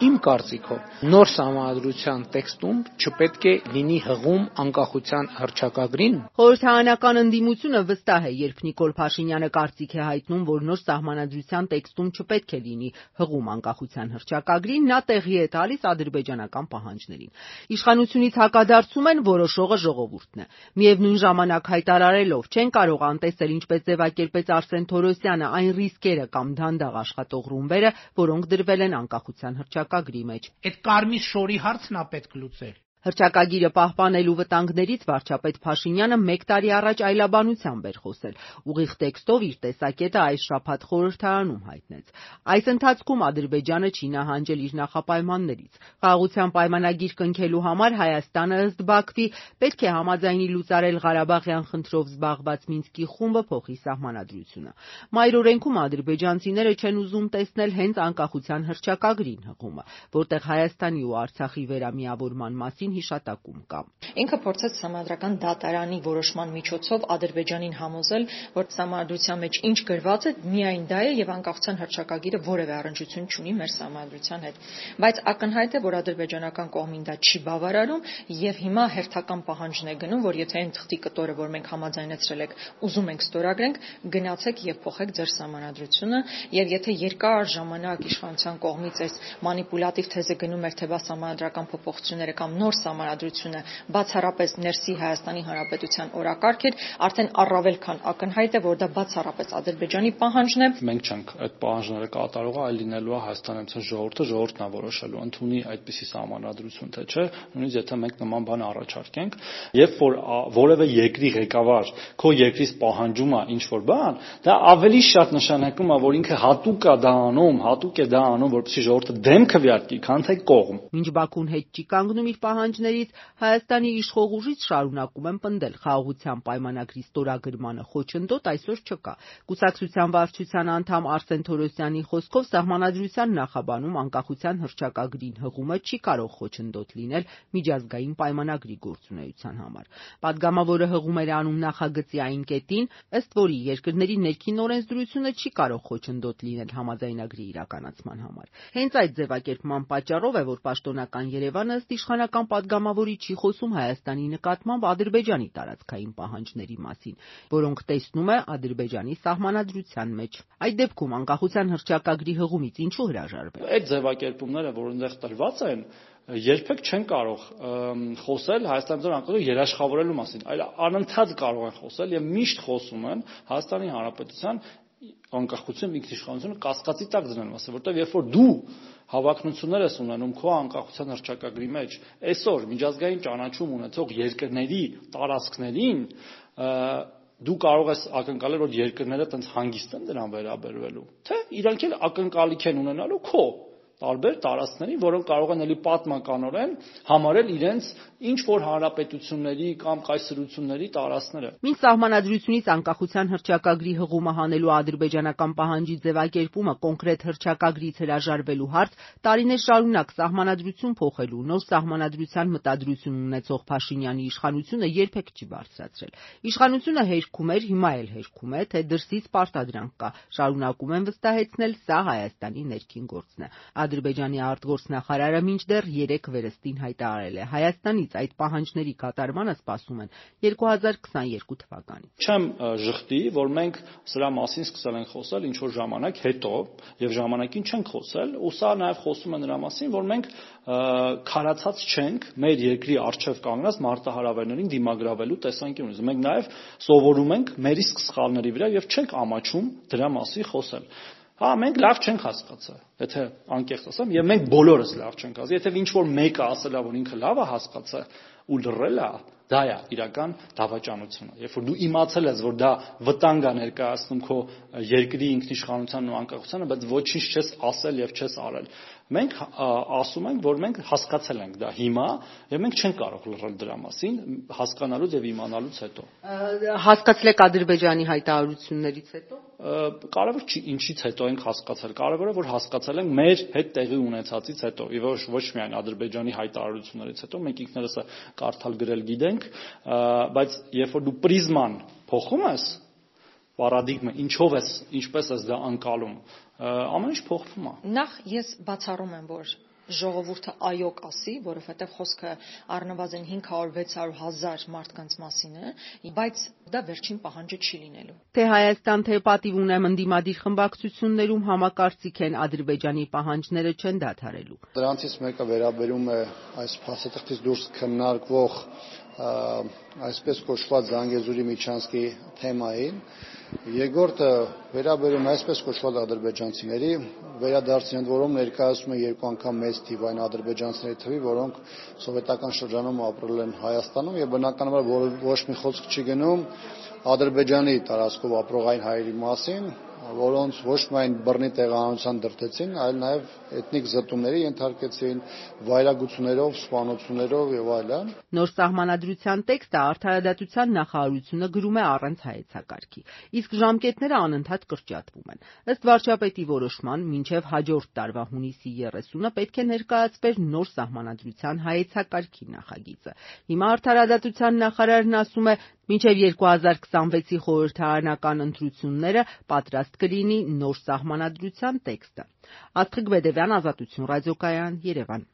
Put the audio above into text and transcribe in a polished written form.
Իմ կարծիքով նոր սահմանադրության տեքստում չպետք է լինի հղում անկախության հռչակագրին։ Խորհրդարանական ընդդիմությունը վստահ է, երբ Նիկոլ Փաշինյանը կարծիք է հայտնում, որ նոր սահմանադրության տեքստում չպետք է լինի հղում անկախության հռչակագրին, նա տեղի է տալիս ադրբեջանական պահանջներին։ Իշխանությունից հակադարձում են, որոշողը ժողովուրդն է։ Միևնույն ժամանակ հայտարարելով չեն կարող անտեսել, ինչպես ձևակերպեց Արսեն Թորոսյանը, այն ռիսկերը կամ դանդաղ աշխատող ռումբերը, որոնք դրվել են անկախության հռչակագրի մեջ։ Այդ կարմիր շորի հարցն է պետք լուծել։ Հռչակագիրը պահպանելու վտանգներից վարչապետ Փաշինյանը 1 տարի առաջ այլաբանությամբ էր խոսել։ Ուղիղ տեքստով իր տեսակետը այս շաբաթ խորհրդարանում հայտնեց։ Այս ընթացքում Ադրբեջանը չի նահանջել իր նախապայմաններից։ Խաղաղության պայմանագիր կնքելու համար Հայաստանը ըստ Բաքվի պետք է համաձայնի լուծարել Ղարաբաղյան խնդրով զբաղված Մինսկի խումբը փոխի սահմանադրությունը։ Մայրօրենքում ադրբեջանցիները չեն ուզում տեսնել հենց անկախության հռչակագրին հղումը, որտեղ Հայաստանի ու Արցախի վերամիավորման մասին հիշատակում կա։ Ինքը փորձեց սահմանադրական դատարանի որոշման միջոցով Ադրբեջանին համոզել, որ սահմանադրության մեջ ինչ գրված է, միայն դա է եւ անկախության հռչակագիրը որևէ առնչություն չունի մեր սահմանադրության հետ։ Բայց ակնհայտ է, որ ադրբեջանական կողմին դա չի բավարարում եւ հիմա հերթական պահանջն է գնում, որ եթե այն թղթի կտորը, որ մենք համաձայնեցրել ենք, ուզում ենք ստորագրենք, գնացեք եւ փոխեք ձեր սահմանադրությունը, եւ եթե երկար ժամանակ իշխանության կողմից այս մանիպուլատիվ թեզը գնում էր, թե բա սահմանադրական փոփոխությունները կամ նոր սահմանադրությունը բացառապես ներսի Հայաստանի Հանրապետության օրակարգ էր, արդեն առավել քան ակնհայտ է, որ դա բացառապես Ադրբեջանի պահանջն է։ Մենք չենք այդ պահանջները կատարողը, այլ լինելու է Հայաստանյան ժողովուրդն է որոշելու, ընդունի այդպիսի սահմանադրություն թե չէ, նույնիսկ եթե մենք նման բան առաջարկենք, երբ որ որևէ երկրի ղեկավար քո երկրից պահանջում է ինչ որ բան, դա ավելի շատ նշանակում է, որ ինքը հատուկ է դա անում, որպեսզի ժողովուրդը դեմ քվեարկի, քան թե կողմ։ Մինչ Բաքուն հետ չի կանգնում իր պահանջներից, Հայաստանի իշխող ուժից շարունակում են պնդել խաղաղության պայմանագրի ստորագրմանը խոչընդոտ այսօր չկա։ Կուսակցության վարչության անդամ Արսեն Թորոսյանի խոսքով սահմանադրության նախաբանում անկախության հռչակագրին հղումը չի կարող խոչընդոտ լինել միջազգային պայմանագրի գործունեության համար։ Պատգամավորը հղում էր անում նախագծի այն կետին, ըստ որի երկրների ներքին օրենսդրությունը չի կարող խոչընդոտ լինել համաձայնագրի իրականացման համար։ Հենց այդ ձևակերպման պատճառով է, որ պաշտոնական Երևանը ըստ իշխանական պատգամավորի չի խոսում Հայաստանի նկատմամբ Ադրբեջանի տարածքային պահանջների մասին, որոնք տեսնում է Ադրբեջանի սահմանադրության մեջ։ Այդ դեպքում անկախության հռչակագրի հղումից ինչու հրաժարվել։ Այդ ձևակերպումները, որ այնտեղ տրված են, երբեք չեն կարող խոսել Հայաստանի անկախություն երաշխավորելու մասին, այլ անընդհատ կարող են խոսել եւ միշտ խոսում են Հայաստանի Հանրապետության անկախություն ինքնիշխանությունը կասկածի տակ դնելու մասին, որտեղ երբ որ դու հավակնություններ ես ունենում քո անկախության հռչակագրի մեջ, այսօր միջազգային ճանաչում ունեցող երկրների տարածքներին դու կարող ես ակնկալել, որ երկրները տենց հանգիստ են դրան վերաբերվելու, թե իրանք էլ ակնկալիք են ունենալու քո տարբեր տարածքների, որոնք կարող են էլի պատմականորեն համարել իրենց ինչ որ հանրապետությունների կամ կայսրությունների տարածքները։ Մինչ սահմանադրությունից անկախության հռչակագրի հղումը հանելու ադրբեջանական պահանջի ձևակերպումը կոնկրետ հռչակագրից հրաժարվելու հարց տարիներ շարունակ սահմանադրություն փոխելու նոր սահմանադրության մտադրություն ունեցող Փաշինյանի իշխանությունը երբեք չի բարձրացրել։ Իշխանությունը հերքում էր, հիմա էլ հերքում է, թե դրսից պարտադրանք կա, շարունակում են վստահեցնել սա Հայաստանի ներքին գործն է։ Ադրբեջանի արտգործնախարարը մինչդեռ 3 վերստին հայտարարել է Հայաստանից այդ պահանջների կատարմանը սպասում են 2022 թվականին։ Չեմ ժխտի, որ մենք սրա մասին սկսել ենք խոսել ինչ որ ժամանակ հետո եւ ժամանակին չենք խոսել, ու սա նաեւ խոսում է նրա մասին, որ մենք քարացած չենք մեր երկրի արժեվ կանգնած մարտահրավերներին դիմագրավելու տեսանկյունից։ Մենք նաեւ սովորում ենք մեր իսկ սխալների վրա եւ չենք ամաչում դրա մասին խոսել։ Հա, մենք լավ չենք հասկացել, եթե անկեղծ ասեմ, եւ մենք բոլորս լավ չենք հասկացել։ Եթե ինչ որ մեկը ասել է, որ ինքը լավ է հասկացել ու լռել է, դա է իրական դավաճանությունը։ Երբ որ դու իմացել ես, որ դա վտանգ է ներկայացնում քո երկրի ինքնիշխանությանն ու անկախությանը, բայց ոչինչ չես ասել եւ չես արել։ Մենք ասում ենք, որ մենք հասկացել ենք դա հիմա եւ մենք չենք կարող լռել դրա մասին, հասկանալուց եւ իմանալուց հետո։ Հասկացել եք Ադրբեջանի հայտարարություններից հետո։ Կարևոր չի ինչից հետո ենք հասկացել, կարևորը որ հասկացել ենք մեր հետ տեղի ունեցածից հետո, եւ ոչ միայն Ադրբեջանի հայտարարություններից հետո, մենք ինքներս կարդալ գրել գիտենք, բայց երբ որ դու պրիզման փոխում ես, պարադիգմա, ինչպես ես դա անցալում, ամեն ինչ փոխվում է։ Նախ ես բացառում եմ, որ ժողովուրդը այո կասի, որովհետև խոսքը առնվազն 500-600 հազար մարդկանց մասին է, բայց դա վերջին պահանջը չի լինելու։ Թե Հայաստան, թե պատիվ ունեմ ընդդիմադիր խմբակցություններում համակարծիք են Ադրբեջանի պահանջները չեն դադարելու։ Դրանցից մեկը վերաբերում է այս փաստաթղթից դուրս քննարկվող այսպես կոչված Զանգեզուրի Միչանսկի թեմային, երկրորդը վերաբերում է այսպես կոչված ադրբեջանցիների վերադարձին, որոնք ներկայացնում են երկու անգամ մեծ թիվ այն ադրբեջանցիների թվի, որոնք սովետական շրջանում ապրել են Հայաստանում, եւ բնականաբար ոչ մի խոսք չի գնում Ադրբեջանի տարածքով ապրող այն հայերի մասին, որոնց ոչ միայն բռնի տեղահանության դրդեցին, այլ նաև էթնիկ զտումների ենթարկեցին, վայրագություններով, սպանություններով եւ այլն։ Նոր սահմանադրության տեքստը Արդարադատության նախարարությունը գրում է առանց հայեցակարգի, իսկ ժամկետները անընդհատ կրճատվում են։ Ըստ վարչապետի որոշման, մինչև հաջորդ տարվա հունիսի 30-ը պետք է ներկայացվեր նոր սահմանադրության հայեցակարգի նախագիծը։ Հիմա Արդարադատության նախարարն ասում է, մինչև 2026-ի խորհրդարանական ընտրությունները պատրաստ կլինի նոր սահմանադրության տեքստը։ Աստղիկ Բեդևյան, Ազատություն ռադիոկայան, Երևան։